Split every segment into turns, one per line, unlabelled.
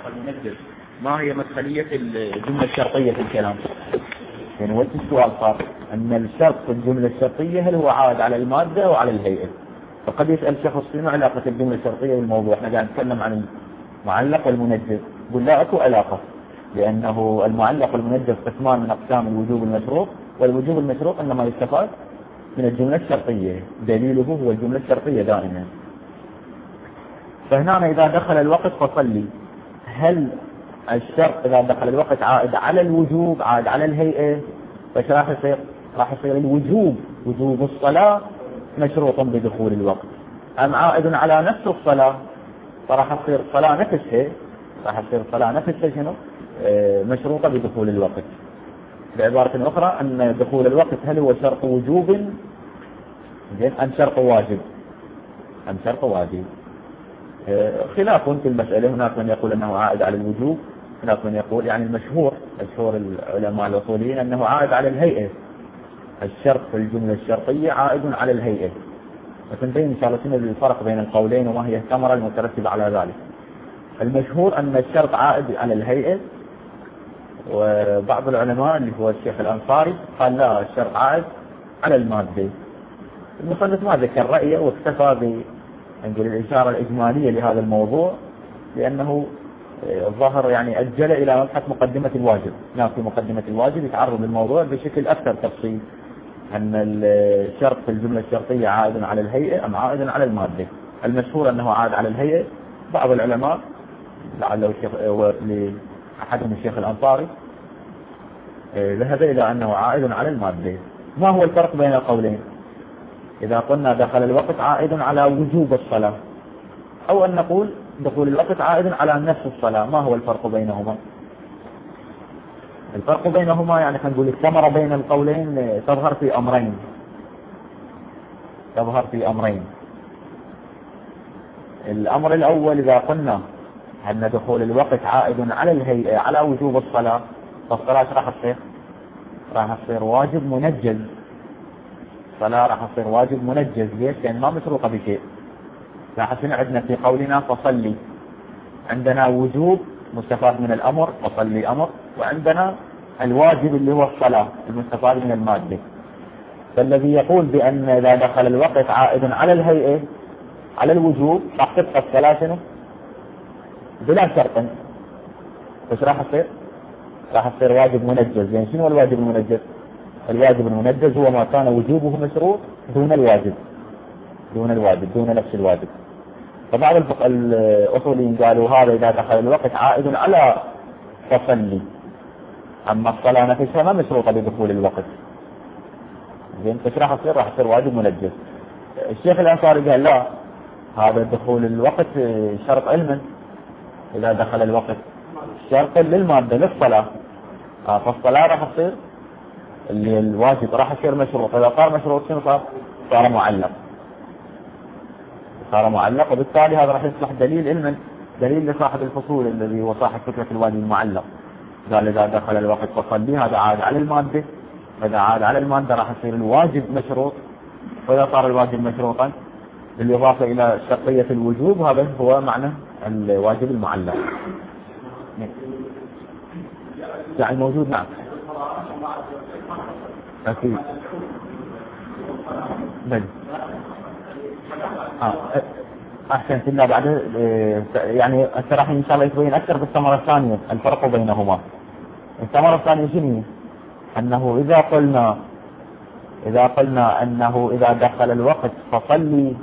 المنجز ما هي مدخلية الجملة الشرطية في الكلام؟ يعني وقت السؤال صار أن الشرط في الجملة الشرطية هل هو عائد على المادة أو على الهيئة؟ فقد يسأل شخص شنو علاقة الجملة الشرطية بالموضوع؟ احنا قاعد نتكلم عن المعلق والمنجز. قل لا أكو علاقة، لأنه المعلق والمنجز قسمان من أقسام الوجوب المشروط، والوجوب المشروط إنما يستفاد من الجملة الشرطية، دليله هو الجملة الشرطية دائما. فهنا إذا دخل الوقت فصلي، هل الشرط إذا دخل الوقت عائد على الوجوب عائد على الهيئة؟ فايش راح يصير؟ راح يصير الوجوب وجوب الصلاة مشروط بدخول الوقت، أم عائد على نفس الصلاة؟ فراح تصير صلاة نفسها، راح تصير صلاة نفسها شنو؟ مشروطة بدخول الوقت. بعبارة أخرى أن دخول الوقت هل هو شرط وجوب أم شرط واجب؟ أم شرط واجب؟ خلاف في المسألة. هناك من يقول أنه عائد على الوجوب، هناك من يقول يعني مشهور العلماء الأصوليين أنه عائد على الهيئة. الشرط في الجملة الشرطية عائد على الهيئة. وسنبين إن شاء الله شنو الفرق بين القولين وما هي الثمرة المترتبة على ذلك. المشهور أن الشرط عائد على الهيئة، وبعض العلماء اللي هو الشيخ الأنصاري قال لا، الشرط عائد على المادة. المصنف ما ذكر رأيه واكتفى نقول الإشارة الإجمالية لهذا الموضوع، لأنه الظاهر يعني أجل إلى مبحث مقدمة الواجب. في مقدمة الواجب يتعرض للموضوع بشكل أكثر تفصيل، أن الشرط في الجملة الشرطية عائد على الهيئة أم عائد على المادة. المشهور أنه عائد على الهيئة. بعض العلماء لعله أحدهم الشيخ الأنصاري ذهب إلى أنه عائد على المادة. ما هو الفرق بين القولين؟ إذا قلنا دخل الوقت عائد على وجوب الصلاة، أو أن نقول دخول الوقت عائد على نفس الصلاة، ما هو الفرق بينهما؟ الفرق بينهما يعني خلينا نقول الثمرة بين القولين تظهر في أمرين. الأمر الأول إذا قلنا أن دخول الوقت عائد على الهيئة على وجوب الصلاة، فالصلاة راح تصير واجب منجز. الصلاة راح تصير واجب منجز. ليش؟ لأن ما مشروطة بشيء. راح يصير عندنا في قولنا فصلي، عندنا وجوب مستفاد من الأمر فصلي أمر، وعندنا الواجب اللي هو الصلاة المستفاد من المادة. فالذي يقول بأن إذا دخل الوقت عائد على الهيئة على الوجوب راح تبقى الصلاة شنو؟ بلا شرط. ايش راح يصير؟ راح يصير واجب منجز. يعني شنو الواجب المنجز؟ الواجب المنجز هو ما كان وجوبه مشروط دون الواجب، دون نفس الواجب. فبعض الأصوليين قالوا هذا إذا دخل الوقت عائد على فصلي، أما الصلاة نفسها ما مشروطة بدخول الوقت. زين، ايش راح يصير؟ راح يصير واجب منجز. الشيخ الأنصاري قال لا، هذا دخول الوقت شرط علما. إذا دخل الوقت شرط للمادة للصلاة، فالصلاة راح تصير اللي الواجب راح يصير مشروط. إذا صار مشروط شنو صار؟ صار معلق، وبالتالي هذا راح يصبح دليل علما، دليل لصاحب الفصول الذي هو صاحب فكرة الواجب المعلق. قال إذا دخل الوقت فصلي، هذا عاد على المادة. إذا عاد على المادة راح يصير الواجب مشروط، وإذا صار الواجب مشروطا بالإضافة إلى شرطية الوجوب، هذا هو معنى الواجب المعلق. يعني موجود. نعم أكيد. بل أحسنت. الله بعد يعني الصراحة إن شاء الله يتبين أكثر بالثمرة الثانية الفرق بينهما. الثمرة الثانية شنو؟ أنه إذا قلنا أنه إذا دخل الوقت فصلي،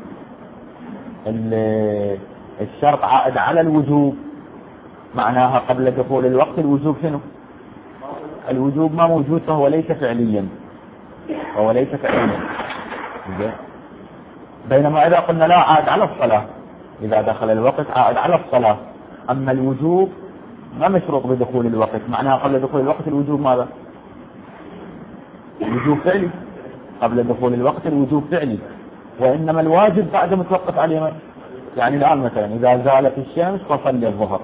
الشرط عائد على الوجوب، معناها قبل دخول الوقت الوجوب شنو؟ الوجوب ما موجود، فهو ليس فعليا. بينما إذا قلنا لا، عائد على الصلاة. إذا دخل الوقت عائد على الصلاة، أما الوجوب ما مشروط بدخول الوقت، معناها قبل دخول الوقت الوجوب ماذا؟ الوجوب فعلي. قبل دخول الوقت الوجوب فعلي، وإنما الواجب بعد متوقف عليه. يعني الآن مثلا إذا زالت الشمس فصلي الظهر،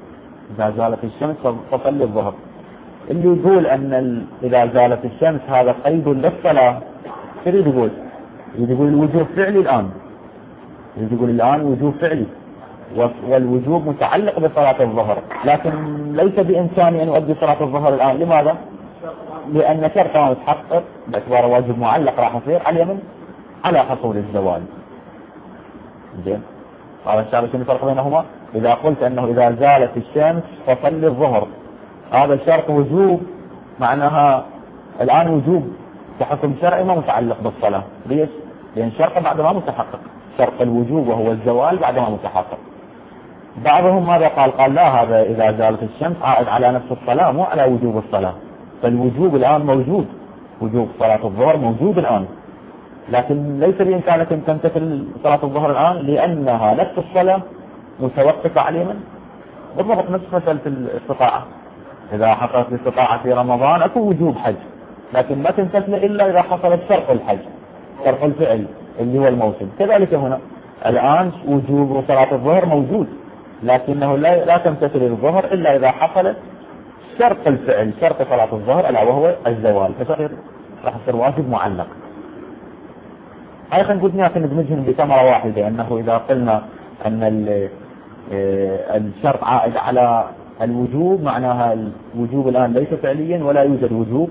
اللي يقول أن إذا زالت الشمس هذا قيد للصلاة، يريد يقول الوجوب فعلي الآن، وجوب فعلي. والوجوب متعلق بصلاة الظهر، لكن ليس بإمكاني أن أؤدي صلاة الظهر الآن. لماذا؟ لأن شرط ما متحقق باعتباره واجب معلق راح يصير على اليمن على حصول الزوال. زين، هذا إن شاء الله شنو الفرق بينهما؟ إذا قلت أنه إذا زالت الشمس فصل الظهر، هذا الشرط وجوب، معناها الآن وجوب كحكم شرعي ما متعلق بالصلاة. ليش؟ لأن شرط بعد ما متحقق، شرط الوجوب وهو الزوال بعد ما متحقق. بعضهم ماذا قال لا، هذا إذا زالت الشمس عائد على نفس الصلاة مو على وجوب الصلاة، فالوجوب الآن موجود، وجوب صلاة الظهر موجود الآن، لكن ليس بإمكانك أن تمتثل صلاة الظهر الآن لأنها نفس الصلاة متوقفة على اليمن. بالضبط نفس مسألة الاستطاعة، إذا حصلت الاستطاعة في رمضان أكو وجوب حج، لكن ما تمتثل إلا إذا حصلت شرط الحج، شرط الفعل اللي هو الموسم. كذلك هنا الآن وجوب صلاة الظهر موجود، لكنه لا تمتثل الظهر إلا إذا حصلت شرط الفعل، شرط صلاة الظهر ألا وهو الزوال، فصير راح يصير واجب معلق. هاي خلينا نقول لكن ندمجهم بثمرة واحدة، أنه إذا قلنا أن الشرط عائد على الوجوب، معناها الوجوب الآن ليس فعليا ولا يوجد وجوب،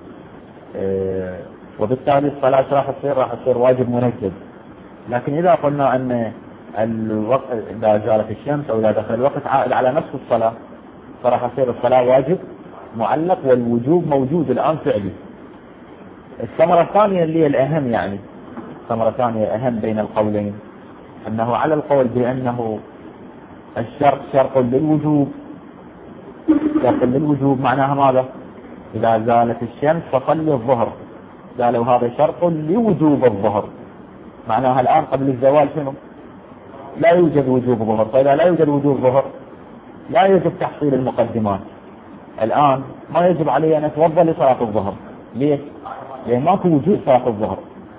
وبالتالي الصلاة راح تصير واجب منجز. لكن إذا قلنا أن الوقت إذا زالت الشمس أو إذا دخل الوقت عائد على نفس الصلاة، فراح يصير الصلاة واجب معلق والوجوب موجود الآن فعلي. الثمرة الثانية اللي هي الأهم، يعني ثمرة ثانية أهم بين القولين، أنه على القول بأنه الشرط شرط للوجوب، شرط للوجوب معناها ماذا؟ إذا زالت الشمس فصل الظهر، قالوا هذا شرط لوجوب الظهر، معناها الآن قبل الزوال شنو؟ لا يوجد وجوب ظهر، فإذا لا يوجد وجوب ظهر لا يجب تحصيل المقدمات. الآن ما يجب علي أن أتوضأ لصلاة الظهر. ليش؟ لأن ماكو وجود صلاة الظهر،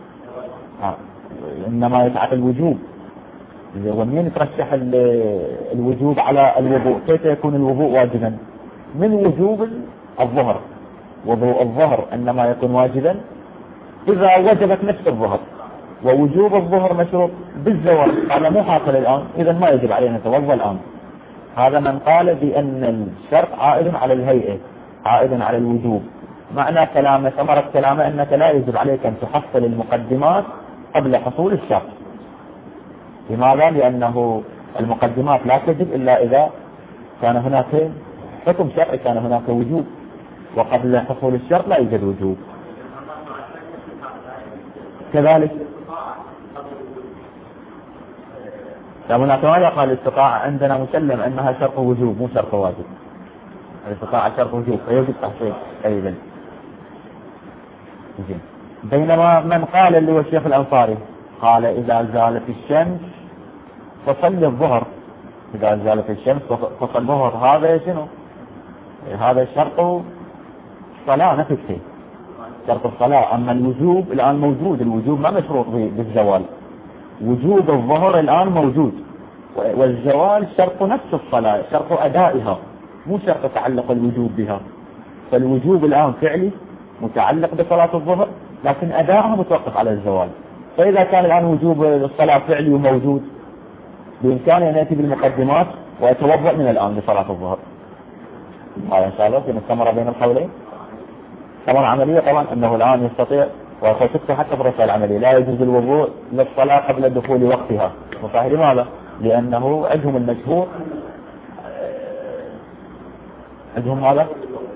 إنما يتعب الوجوب. ومن ترشح الوجوب على الوضوء؟ كيف يكون الوضوء واجبا؟ من وجوب الظهر، وضوء الظهر إنما يكون واجبا إذا وجبت نفس الظهر، ووجوب الظهر مشروط بالزوال، هذا مو حاصل الآن، إذا ما يجب علينا نتوضأ الآن. هذا من قال بأن الشرط عائد على الهيئة، عائد على الوجوب. معنى كلامه، ثمرة كلامه أنك لا يجب عليك أن تحصل المقدمات قبل حصول الشرط. لماذا؟ لأنه المقدمات لا تجب إلا إذا كان هناك حكم شرعي، كان هناك وجوب، وقبل حصول الشرط لا يوجد وجوب. كذلك هناك ما يقال الاستطاعة عندنا مسلم أنها شرط وجوب مو شرط واجب، الاستطاعة شرط وجوب فيجب تحصيل أيضا. بينما من قال اللي هو الشيخ الأنصاري قال إذا زالت الشمس فصل الظهر، إذا زالت الشمس فصل الظهر، هذا شنو؟ هذا شرط الصلاة نفسه، شرط الصلاة. أما الوجوب الآن موجود، الوجوب ما مشروط بالزوال، وجوب الظهر الآن موجود، والزوال شرط نفس الصلاة، شرط أدائها مو شرط تعلق الوجوب بها. فالوجوب الآن فعلي متعلق بصلاة الظهر، لكن أدائها متوقف على الزوال. فإذا كان الآن وجوب الصلاة فعلي وموجود، بإمكاني أن يأتي بالمقدمات وأتوضأ من الآن لصلاة الظهر. هذا إن شاء الله في الثمرة بين القولين. ثمرة عملية طبعا أنه الآن يستطيع، وتكتب حتى في الرسالة العملية، لا يجوز الوضوء للصلاة قبل دخول وقتها. وصحيح لماذا؟ لأنه عندهم المشهور، عندهم هذا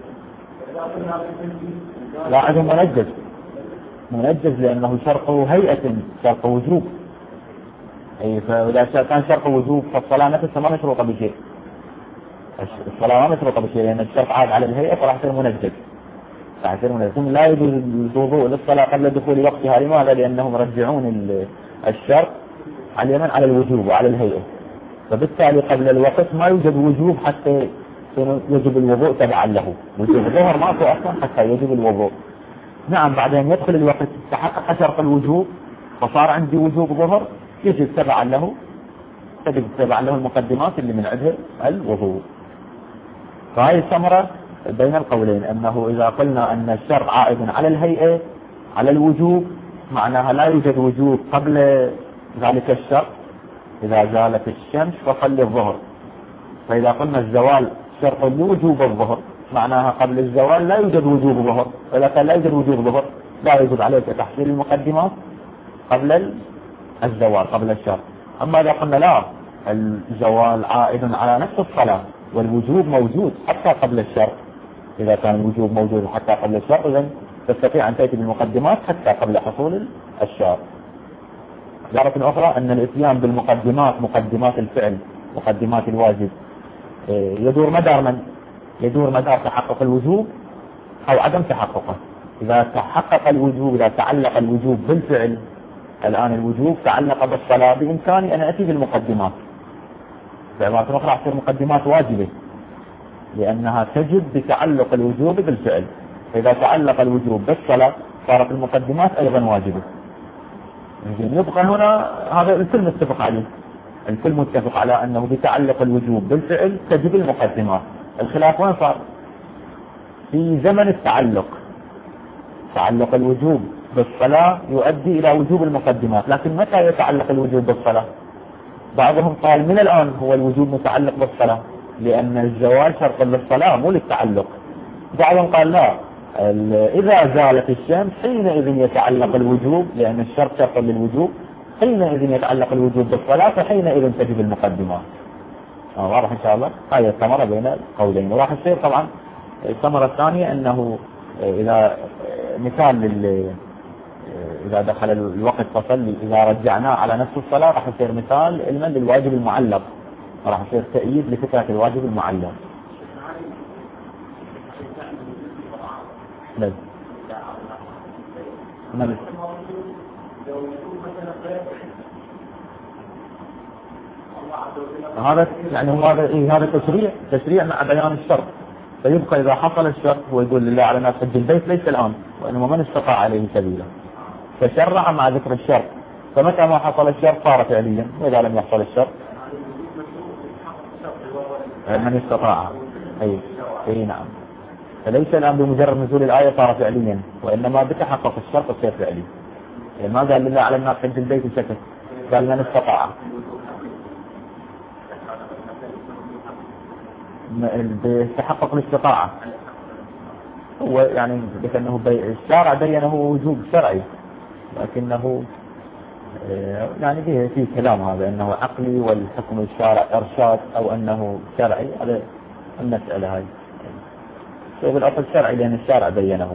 لا عندهم منجز لأنه شرط هيئة، شرط وجوب. أي فإذا كان شرط وجوب فالصلاة نفسها ما مشروطة بشيء، الصلاة ما مشروطة بشيء، لأن الشرط عاد على الهيئة فراح يصير منجز. ثم لا يجوز الوضوء للصلاة قبل دخول وقتها. لماذا؟ لأنهم يرجعون الشرط على اليمن على الوجوب وعلى الهيئة، فبالتالي قبل الوقت ما يوجد وجوب حتى يجب الوضوء تبعا له. وجوب الظهر ماكو أصلا حتى يجب الوضوء. نعم بعدين يدخل الوقت تحقق شرط الوجوب فصار عندي وجوب ظهر، يجب تبعا له، تجب تبعا له المقدمات اللي من عندها الوضوء. فهذه الثمرة بين القولين، أنه إذا قلنا أن الشرط عائد على الهيئة على الوجوب، معناها لا يوجد وجوب قبل ذلك الشرط، إذا زالت الشمس فصل الظهر. فإذا قلنا الزوال شرط لوجوب الظهر معناها قبل الزوال لا يوجد وجوب ظهر، وإذا كان لا يوجد وجوب ظهر لا يجب عليك تحصيل المقدمات قبل الزوال قبل الشرط. أما إذا قلنا لا الزوال عائد على نفس الصلاة والوجوب موجود حتى قبل الشرط، إذا كان الوجوب موجود حتى قبل الشرط إذن تستطيع أن تأتي بالمقدمات حتى قبل حصول الشرط. مرة أخرى أن الإتيان بالمقدمات مقدمات الفعل مقدمات الواجب يدور مدار من؟ يدور مدار تحقق الوجوب أو عدم تحققه. إذا تحقق الوجوب إذا تعلق الوجوب بالفعل، الآن الوجوب تعلق بالصلاة بإمكاني أن أتي بالمقدمات، بعبارة أخرى تصير مقدمات واجبة لأنها تجب بتعلق الوجوب بالفعل. إذا تعلق الوجوب بالصلاة صارت المقدمات أيضا واجبة. يبقى هنا هذا الكل متفق عليه، الكل متفق على أنه بتعلق الوجوب بالفعل تجب المقدمات. الخلاف وين صار؟ في زمن التعلق. تعلق الوجوب بالصلاة يؤدي إلى وجوب المقدمات، لكن متى يتعلق الوجوب بالصلاة؟ بعضهم قال من الآن هو الوجوب متعلق بالصلاة لأن الزوال شرط للصلاة مو للتعلق. بعضهم قال لا، إذا زالت الشمس حينئذ يتعلق الوجوب لأن الشرط شرط للوجوب، حينئذ يتعلق الوجوب بالصلاة فحينئذ تجب المقدمات. واضح إن شاء الله؟ هذه الثمرة بين القولين. وراح يصير طبعا الثمرة الثانية أنه إذا مثال إذا دخل الوقت فصلي إذا رجعناه على نفس الصلاة راح يصير مثال علما للواجب المعلق، راح يصير تأييد لفكرة الواجب المعلق. لا هذا يعني هو هذا تشريع مع بيان الشرط. فيبقى إذا حصل الشرط هو يقول لله على الناس حج البيت ليس الآن وإنما من استطاع عليه سبيلا، فشرع مع ذكر الشرط. فمتى ما حصل الشرط صار فعليا، وإذا لم يحصل الشرط من استطاع. أي نعم. فليس الآن بمجرد نزول الآية صار فعليا، وإنما بتحقق الشرط يصير فعلي. يعني ما قال لله على الناس حج البيت وسكت، قال من استطاع. بتحقق الاستطاعة هو يعني بأنه الشارع بينه وجوب شرعي، لكنه يعني في كلام هذا أنه عقلي والحكم الشارع إرشاد أو أنه شرعي، هذا المسألة هاي بالأصل شرعي لأن الشارع بينه.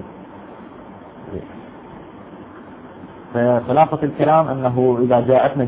فخلاصة الكلام أنه إذا جاءتنا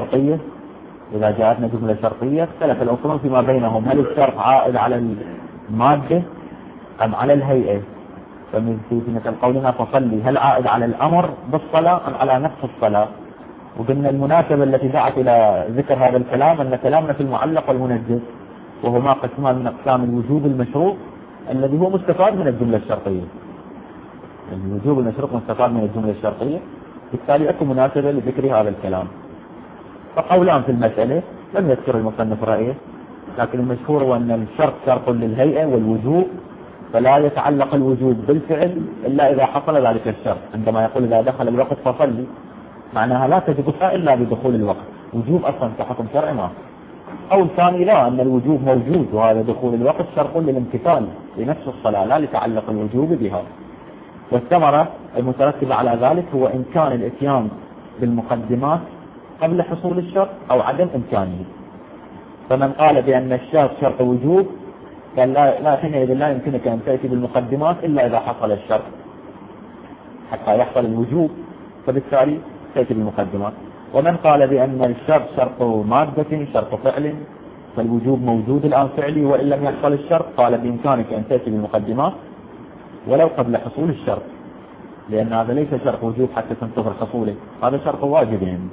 جملة شرطية اختلف الأصول فيما بينهم هل الشرط عائد على المادة أم على الهيئة. فمن مثل قولنا فصلي هل عائد على الأمر بالصلاة أم على نفس الصلاة. وقلنا المناسبة التي دعت إلى ذكر هذا الكلام أن كلامنا في المعلق والمنجز وهما قسمان من أقسام الوجوب المشروط الذي هو مستفاد من الجملة الشرطية. الوجوب المشروط مستفاد من الجملة الشرطية، بالتالي أكو مناسبة لذكر هذا الكلام. فقولان في المسألة لم يذكر المصنف رأيه، لكن المشهور هو أن الشرط شرط للهيئة والوجوب، فلا يتعلق الوجوب بالفعل إلا إذا حصل ذلك الشرط. عندما يقول إذا دخل الوقت فصلي معناها لا تجب الصلاة إلا بدخول الوقت، وجوب أصلا كحكم شرعي ما. أو الثاني لا، أن الوجوب موجود وهذا دخول الوقت شرط للامتثال لنفس الصلاة لا لتعلق الوجوب بها. والثمرة المترتبة على ذلك هو إمكان الإتيان بالمقدمات قبل حصول الشرط أو عدم إمكانه. فمن قال بأن الشرط شرط وجوب قال لا حينئذ لا يمكنك أن تأتي بالمقدمات إلا إذا حصل الشرط حتى يحصل الوجوب، فبالتالي تأتي بالمقدمات. ومن قال بأن الشرط شرط مادة شرط فعل فالوجوب موجود الآن فعلي وإن لم يحصل الشرط قال بإمكانك أن تأتي بالمقدمات ولو قبل حصول الشرط، لأن هذا ليس شرط وجوب حتى تنتظر حصوله، هذا شرط واجب يعني.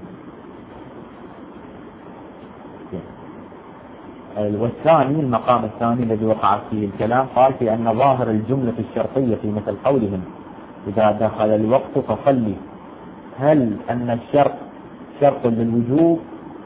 والثاني المقام الثاني الذي وقع فيه الكلام قال في أن ظاهر الجملة الشرطية في مثل قولهم إذا دخل الوقت فصلي، هل أن الشرط شرط للوجوب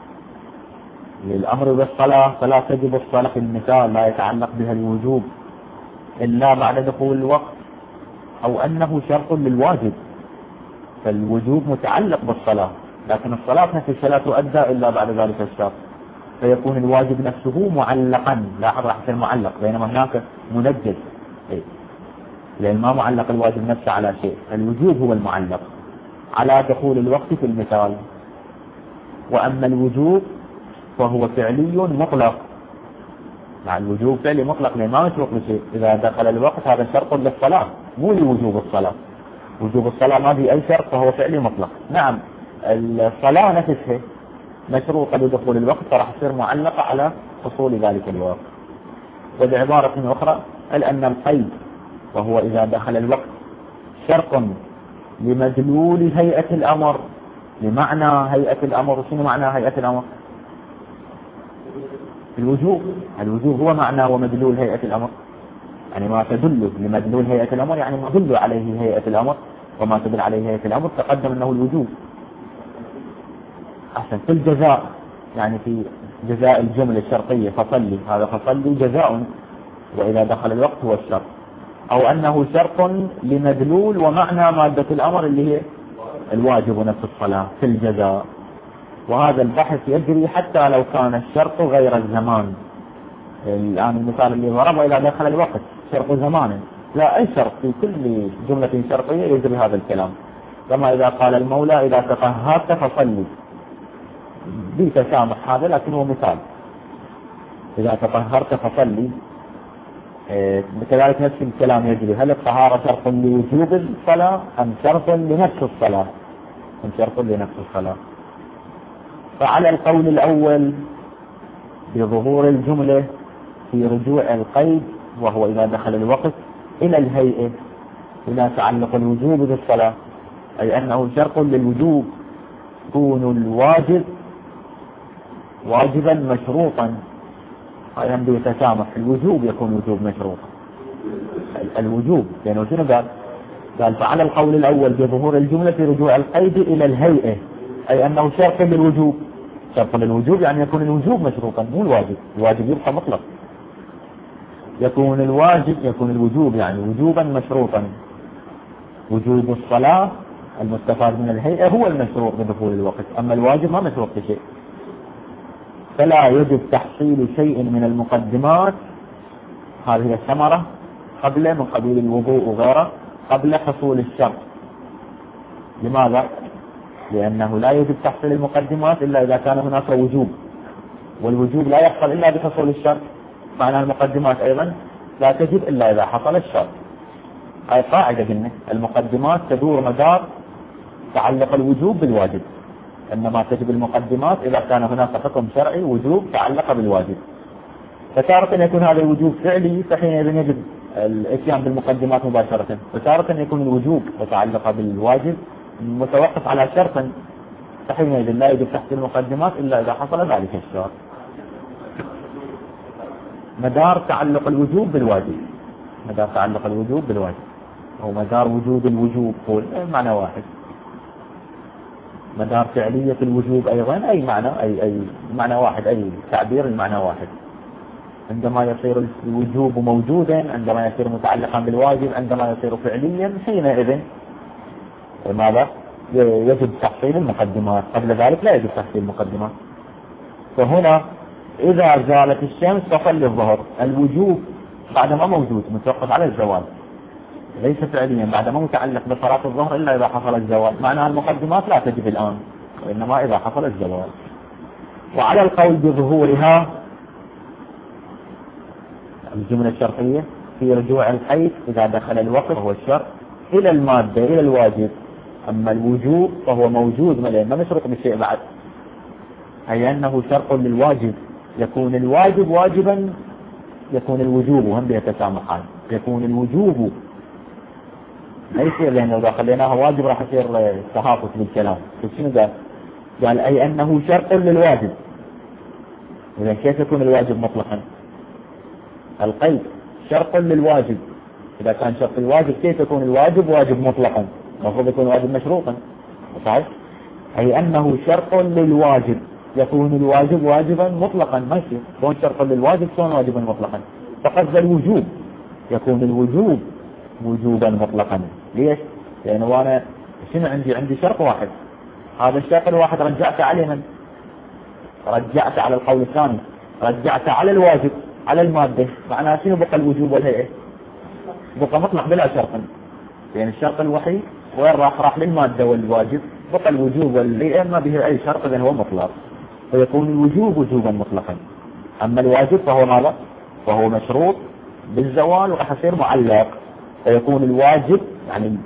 للأمر بالصلاة فلا تجب الصلاة في المثال لا يتعلق بها الوجوب إلا بعد دخول الوقت، أو أنه شرط للواجب فالوجوب متعلق بالصلاة لكن الصلاة نفسها لا تؤدى إلا بعد ذلك الشرط، فيكون الواجب نفسه معلقا، لاحظ راح يصير معلق، بينما هناك منجز، لأن ما معلق الواجب نفسه على شيء، الوجوب هو المعلق على دخول الوقت في المثال. وأما الوجوب فهو فعلي مطلق، مع الوجوب فعلي مطلق لأن ما يترك بشيء، إذا دخل الوقت هذا شرط للصلاة مو لوجوب الصلاة، وجوب الصلاة ما في أي شرط فهو فعلي مطلق. نعم الصلاة نفسها مشروطة بدخول الوقت فراح تصير معلقة على حصول ذلك الوقت. وبعبارة أخرى أن القيد وهو إذا دخل الوقت شرط لمدلول هيئة الأمر، لمعنى هيئة الأمر. شنو معنى هيئة الأمر؟ الوجوب هو معنى ومدلول هيئة الأمر، يعني ما تدل لمدلول هيئة الأمر يعني ما تدل عليه هيئة الأمر، وما تدل عليه هيئة الأمر تقدم أنه الوجوب. أحسن في الجزاء، يعني في جزاء الجملة الشرطية فصلي، هذا فصلي جزاء وإذا دخل الوقت هو الشرط، أو أنه شرط لمدلول ومعنى مادة الأمر اللي هي الواجب نفس الصلاة في الجزاء. وهذا البحث يجري حتى لو كان الشرط غير الزمان. الآن المثال اللي ضربه إذا دخل الوقت شرط زمان، لا أي شرط في كل جملة شرطية يجري هذا الكلام، كما إذا قال المولى إذا تطهرت فصلي، بتسامح هذا لكن هو مثال، إذا تطهرت فصلي. بكذلك نفس الكلام يجري، هل الطهارة شرط لوجوب الصلاة أم شرط لنفس الصلاة؟ فعلى القول الأول بظهور الجملة في رجوع القيد وهو إذا دخل الوقت إلى الهيئة إلى تعلق الوجوب بالصلاة، أي أنه شرط للوجوب، يكون الواجب واجبا مشروطا، هذا بيتسامح، الوجوب يكون وجوب مشروطا، الوجوب لأنه شنو قال فعلى القول الأول بظهور الجملة في رجوع القيد إلى الهيئة، أي أنه شرط للوجوب يعني يكون الوجوب مشروطا مو الواجب يبقى مطلق، يكون الوجوب يعني وجوبا مشروطا. وجوب الصلاة المستفاد من الهيئة هو المشروط بدخول الوقت، أما الواجب ما مشروط بشيء. فلا يجب تحصيل شيء من المقدمات، هذه الثمرة قبل من قبيل الوضوء وغيره قبل حصول الشرط. لماذا؟ لأنه لا يجب تحصيل المقدمات إلا إذا كان هناك وجوب، والوجوب لا يحصل إلا بحصول الشرط، معنى المقدمات أيضا لا تجب إلا إذا حصل الشرط. هاي قاعدة قلنا المقدمات تدور مدار تعلق الوجوب بالواجب، إنما تجب المقدمات إذا كان هناك حكم شرعي وجوب تعلق بالواجب. فتارة يكون هذا الوجوب فعلي فحينئذ يجب الاتيان بالمقدمات مباشرة، وتارة يكون الوجوب متعلق بالواجب متوقف على شرط، فحينئذ لا يجب تحصيل المقدمات إلا إذا حصل ذلك الشرط. مدار تعلق الوجوب بالواجب، أو مدار وجود الوجوب هو معنى واحد، مدار فعلية الوجوب أيضا أي معنى واحد، أي تعبير المعنى واحد. عندما يصير الوجوب موجودا، عندما يصير متعلقا بالواجب، عندما يصير فعليا، حينئذ ماذا؟ يجب تحصيل المقدمات، قبل ذلك لا يجب تحصيل المقدمات. فهنا إذا زالت الشمس فصلي الظهر، الوجوب بعد ما موجود متوقف على الزوال، ليس فعليا بعد ما متعلق بصلاة الظهر إلا إذا حصل الزوال، معناها المقدمات لا تجب الآن وإنما إذا حصل الزوال. وعلى القول بظهورها الجملة الشرطية في رجوع القيد إذا دخل الوقت وهو الشرط إلى المادة إلى الواجب، أما الوجوب فهو موجود ما مشروط بالشيء بعد، أي أنه شرط للواجب، يكون الواجب واجبا يكون الوجوب، وهم بيتسامحان، يكون الوجوب ليس لأنه إذا خليناها واجب راح يصير تهافت بالكلام. شنو قال أي أنه شرط للواجب. إذا كيف يكون الواجب مطلقا؟ القيد شرط للواجب، إذا كان شرط الواجب كيف يكون الواجب واجب مطلقا؟ المفروض يكون واجب مشروطا، صحيح؟ أي أنه شرط للواجب، يكون الواجب واجبا مطلقا، ماشي، كون شرط للواجب كون واجبا مطلقا. فقد الوجوب يكون الوجوب وجوبا مطلقا. ليش؟ لأنه أنا شنو عندي شرط واحد، هذا الشرط الواحد رجعت عليه من؟ رجعت على القول الثاني، رجعت على الواجب على المادة. معناها شنو بقى الوجوب والهيئة؟ بقى مطلق بلا شرط، يعني الشرط الوحيد وين راح للمادة والواجب، بقى الوجوب والهيئة ما به أي شرط إذا هو مطلق، فيكون الوجوب وجوبا مطلقا. أما الواجب فهو ماذا؟ فهو مشروط بالزوال وراح يصير معلق، فيكون الواجب يعني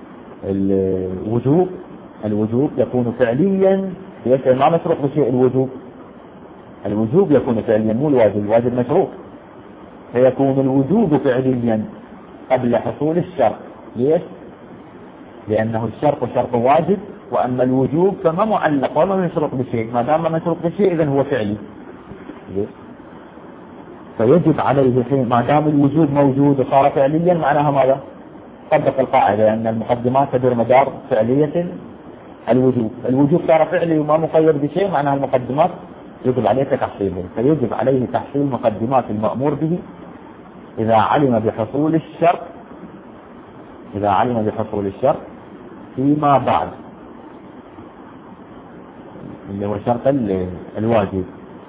الوجوب يكون فعليا، ما مشروط بشيء. الوجوب يكون فعليا مو الواجب مشروط، فيكون الوجوب فعليا قبل حصول الشرط. ليش؟ لأنه الشرط شرط واجب، وأما الوجوب فما معلق وما مشروط بشيء، ما دام مشروط بشيء إذن هو فعلي. فيجب عليه ما دام الوجوب موجود وصار فعليا، معناها ماذا؟ طبق القاعدة أن المقدمات تدور مدار فعلية الوجوب صار فعلي وما مقيد بشيء، معناها المقدمات يجب عليه تحصيله. فيجب عليه تحصيل مقدمات المأمور به إذا علم بحصول الشرط فيما بعد، اللي هو شرط الواجب.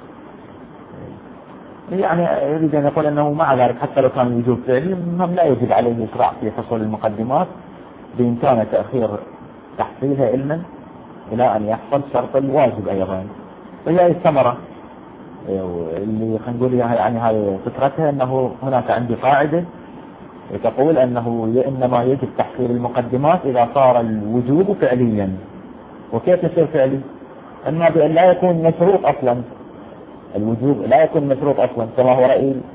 يعني يريد أن يقول أنه مع ذلك حتى لو كان الوجوب فعلي هم لا يجب عليه الإسراع في حصول المقدمات، بإمكانه تأخير تحصيلها علما إلى أن يحصل شرط الواجب أيضا. وهي الثمرة اللي خلينا نقول يعني هذه فكرتها، أنه هناك عندي قاعدة تقول أنه إنما يجب تحصيل المقدمات إذا صار الوجوب فعليا. وكيف يصير فعلي؟ أما بأن لا يكون مشروط أصلا، الوجوب لا يكون مشروط أصلا، كما هو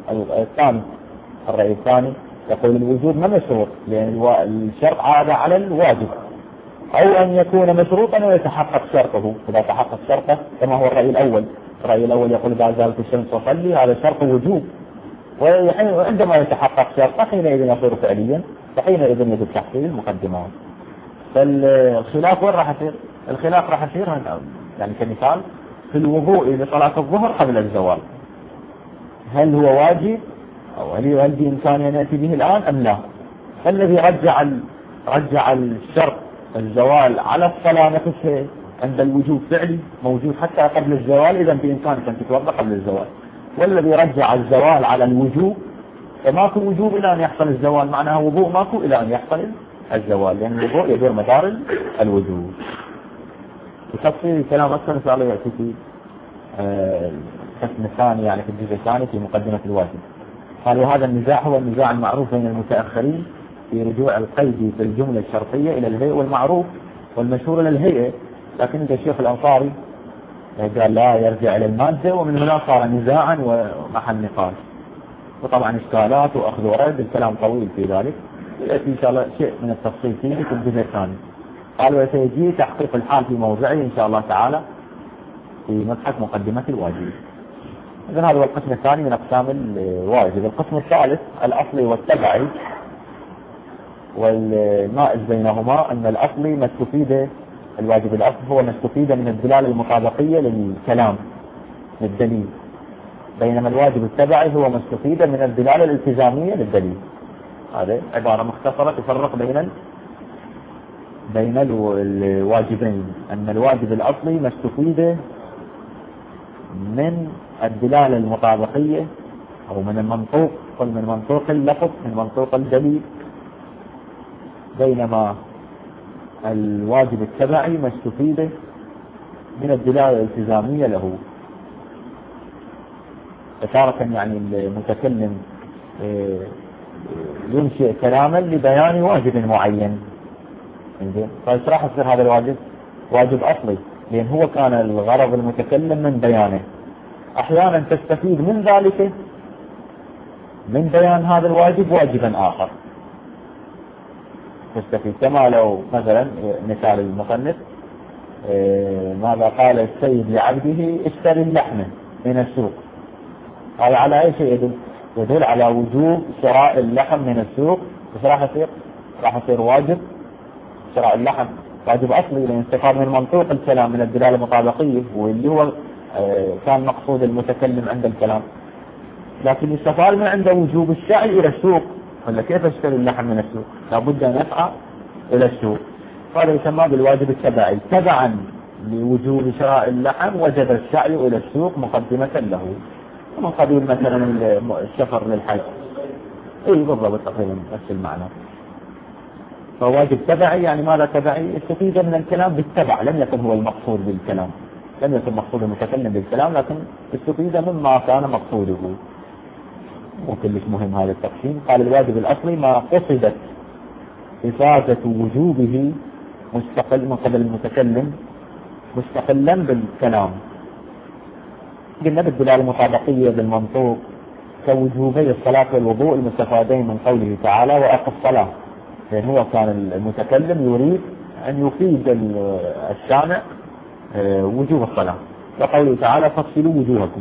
الرأي الثاني يقول الوجوب ما مشروط لأن الشرط عاد على الواجب، أو أن يكون مشروطا ويتحقق شرطه. إذا تحقق شرطه كما هو الرأي الأول يقول إذا زالت الشمس تصلي، هذا شرط وجوب، وعندما يتحقق شرطه حينئذ يصير فعليا، فحينئذ يجب تحصيل المقدمات. فالخلاف وين راح يصير؟ الخلاف راح يصير يعني كمثال في الوضوء لصلاة الظهر قبل الزوال، هل هو واجب أو هل بإمكانه أن يأتي به الآن أم لا؟ فالذي رجع الشرط الزوال على الصلاة نفسها عند الوجوب فعلي موجود حتى قبل الزوال، إذا بإمكانك أن تتوضأ قبل الزوال. والذي رجع الزوال على الوجوب فماكو وجوب إلى أن يحصل الزوال، معناها وضوء ماكو إلى أن يحصل الزوال، لأن الوضوء يدور مدار الوجوب. وتفصيل الكلام أكثر إن شاء الله يأتي في القسم الثاني، يعني في الجزء الثاني في مقدمة الواجب. قالوا هذا النزاع هو النزاع المعروف بين المتأخرين في رجوع القيد في الجملة الشرطية إلى الهيئة، والمعروف والمشهور إلى الهيئة، لكن الشيخ الأنصاري قال لا يرجع إلى المادة، ومن هنا صار نزاعا ومحل نقاش، وطبعا إشكالات وأخذ ورد، الكلام طويل في ذلك، يأتي إن شاء الله شيء من التفصيل فيه في الجزء الثاني. قال وسيجي تحقيق الحال في موضعه إن شاء الله تعالى في مبحث مقدمة الواجب. إذن هذا هو القسم الثاني من أقسام الواجب. القسم الثالث الأصلي والتبعي، والمائز بينهما أن الأصلي ما استفيد الواجب الأصل هو ما استفيد من الدلالة المطابقية للكلام للدليل، بينما الواجب التبعي هو ما استفيد من الدلالة الالتزامية للدليل. هذا عبارة مختصرة تفرق بين الواجبين، أن الواجب الأصلي ما استفيد من الدلالة المطابقية أو من المنطوق، من منطوق اللفظ، من منطوق الدليل، بينما الواجب التبعي ما استفيد من الدلالة الالتزامية له. فتارة يعني المتكلم ينشئ كلاما لبيان واجب معين، فايش راح يصير هذا الواجب؟ واجب أصلي، لأن هو كان الغرض المتكلم من بيانه. أحيانا تستفيد من ذلك، من بيان هذا الواجب، واجبا آخر تستفيد، كما لو مثلا مثال المصنف ماذا قال السيد لعبده اشتري اللحم من السوق، هذا على أي شيء يدل على وجوب شراء اللحم من السوق. راح يصير واجب شراء اللحم، واجب أصلي، لأن استفاد من منطوق الكلام من الدلالة المطابقية، واللي هو كان مقصود المتكلم عند الكلام. لكن يستفاد من عنده وجوب السعي إلى السوق، ولا كيف اشتري اللحم من السوق؟ لابد أن أسعى إلى السوق. هذا يسمى بالواجب التبعي، تبعا لوجوب شراء اللحم وجب السعي إلى السوق مقدمة له، من قبيل مثلا السفر للحج. اي بالضبط تقريبا نفس المعنى. فواجب تبعي يعني ماذا تبعي؟ استفيد من الكلام بالتبع، لم يكن هو المقصود بالكلام، لم يكن مقصود المتكلم بالكلام، لكن استفيد مما كان مقصوده. وكلش مهم هذا التقسيم. قال الواجب الأصلي ما قصدت إفادة وجوبه مستقل من قبل المتكلم مستقلا بالكلام. قلنا بالدلالة المطابقية بالمنطوق كوجوبي الصلاة والوضوء المستفادين من قوله تعالى وأقم الصلاة، يعني هو كان المتكلم يريد أن يفيد السامع وجوب الصلاة، وقوله تعالى فاغسلوا وجوهكم.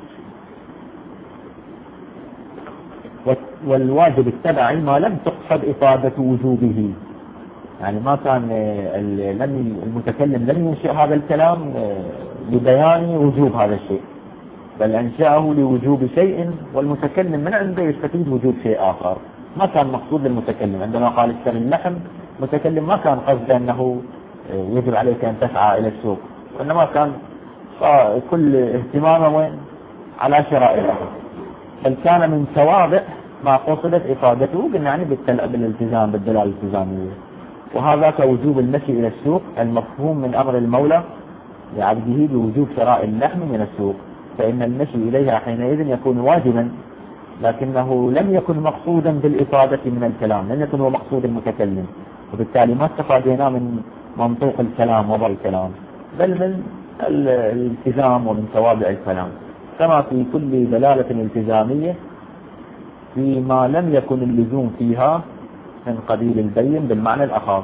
والواجب التبعي ما لم تقصد إفادة وجوبه، يعني ما كان المتكلم لم ينشئ هذا الكلام لبيان وجوب هذا الشيء، بل أنشأه لوجوب شيء والمتكلم من عنده يستفيد وجوب شيء آخر. ما كان مقصود للمتكلم عندما قال اشتري اللحم، المتكلم ما كان قصده أنه يجب عليك أن تسعى إلى السوق، وإنما كان كل اهتمامه وين؟ على شراء اللحم، بل كان من توابع ما قصدت إفادته، قلنا يعني بالالتزام بالدلالة الالتزامية. وهذا كوجوب المشي إلى السوق المفهوم من أمر المولى لعبده بوجوب شراء اللحم من السوق، فإن المشي إليها حينئذ يكون واجبا، لكنه لم يكن مقصودا بالإفادة من الكلام، لم يكن هو مقصود المتكلم، وبالتالي ما استفادنا من منطوق الكلام وضع الكلام، بل من الالتزام ومن توابع الكلام، كما في كل دلالة التزامية فيما لم يكن اللزوم فيها من قبيل البين بالمعنى الأخر.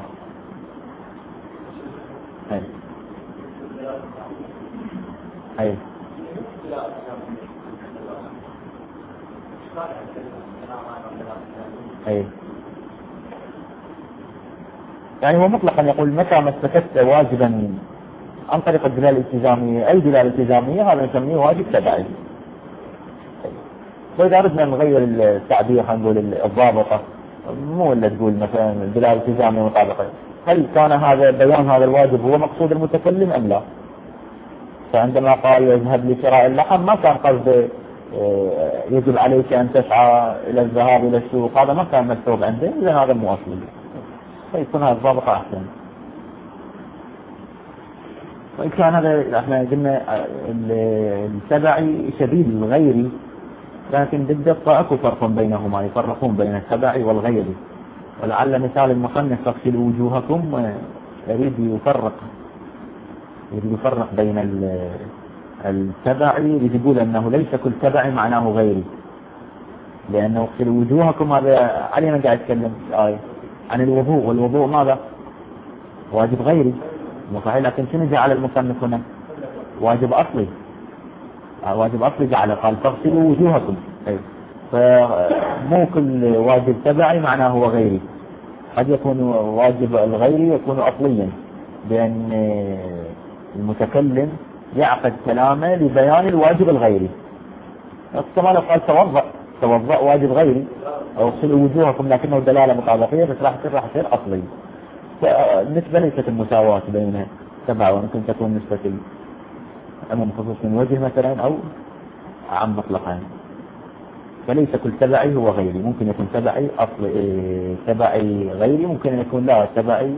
أي أي يعني هو مطلقا يقول متى ما استفدت واجبا عن طريق الدلالة الالتزامية، أي دلالة التزامية هذا نسميه واجب تبعي. وإذا أردنا نغير التعبير هنقول الضابطة، مو اللي تقول مثلا الدلالة الالتزامية مطابقة، هل كان هذا بيان هذا الواجب هو مقصود المتكلم أم لا؟ فعندما قال يذهب لشراء اللحم ما كان قصده يجب عليك أن تسعى إلى الذهاب إلى السوق، هذا ما كان مكتوب عنده، إذن هذا مو أصلي، فيكون هذا الضابطة أحسن. وإن كان هذا احنا قلنا التبعي شديد الغيري، لكن بالدقة اكو فرق بينهما، يفرقون بين التبعي والغيري، ولعل مثال المصنف فاغسلوا وجوهكم يريد يفرق بين التبعي، يريد يقول انه ليس كل تبعي معناه غيري، لانه اغسلوا وجوهكم هذا علينا قاعد يتكلم آية عن الوضوء، والوضوء ماذا؟ واجب غيري صحيح، لكن شنو جعل المصنف هنا؟ واجب اصلي، واجب اصلي جعله قال فاغسلوا وجوهكم، فمو كل واجب تبعي معناه هو غيري، قد يكون واجب الغيري يكون اصليا، بان المتكلم يعقد كلامه لبيان الواجب الغيري، كما لو قال توضأ واجب غيري او اغسلوا وجوهكم لكنه دلاله مطابقيه، بس راح تصير اصلي. فالنسبه ليست المساواه بين تبع، وممكن تكون نسبه أمام خصوص من وجه مثلا أو عام مطلقا، فليس كل تبعي هو غيري، ممكن يكون تبعي تبعي غيري، ممكن يكون لا تبعي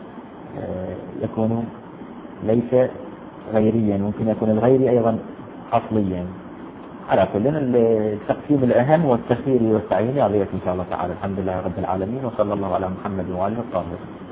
يكون ليس غيريا، ممكن يكون الغيري أيضا أصليا. على كل التقسيم الأهم والتخيير والتعيين عليه إن شاء الله تعالى. الحمد لله رب العالمين، وصلى الله على محمد وآله وصحبه.